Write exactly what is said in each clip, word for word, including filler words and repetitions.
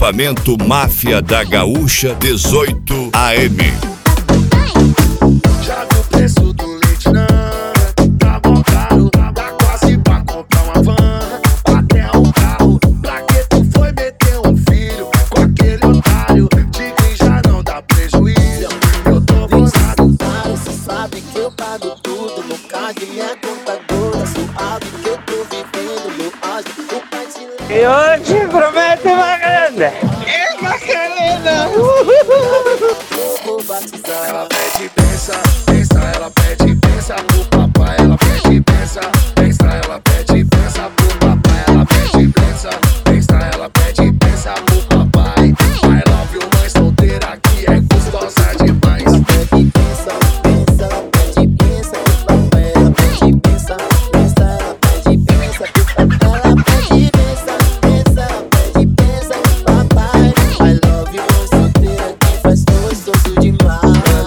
Equipamento Máfia da Gaúcha dezoito A M. Já viu o preço do leite, não? Tá bom caro, tá quase pra comprar uma van, até um carro. Pra que tu foi meter um filho com aquele otário? De quem já não dá prejuízo. Eu tô gozado. Você sabe que eu pago tudo, no carro e minha contadora. Suave que eu tô vivendo, meu ágio, o pai te leva. E hoje prometo uma grande. É Macarena! Vou batizar. Ela pede pensa, pensa, ela pede pensa pro papai. Ela pede pensa, pensa, ela pede pensa pro papai. Ela pede pensa, pensa, ela pede pensa pro papai. I love you, mãe solteira que é gostosa demais. Ela pede pensa, pensa, ela pede pensa pro papai. Ela pede pensa, pensa, ela pede pensa pro papai. Ela pede pensa, pensa, ela pede pensa pro papai. I love you, mãe solteira que faz gostoso demais.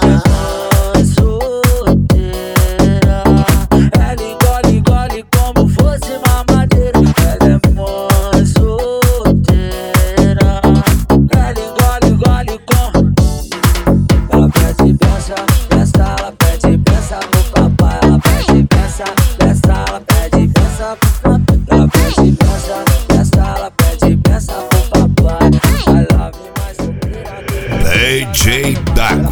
Ela engole, engole como fosse mamadeira. Ela é mó solteira. Ela engole, engole como. Ela pede pensa, pensa, ela pede pensa pro papai. Ela pede pensa, pensa, ela pede pensa pro papai. Ela pede pensa, pensa, ela pede pensa pro papai. I love you, mais solteira. D J Dago.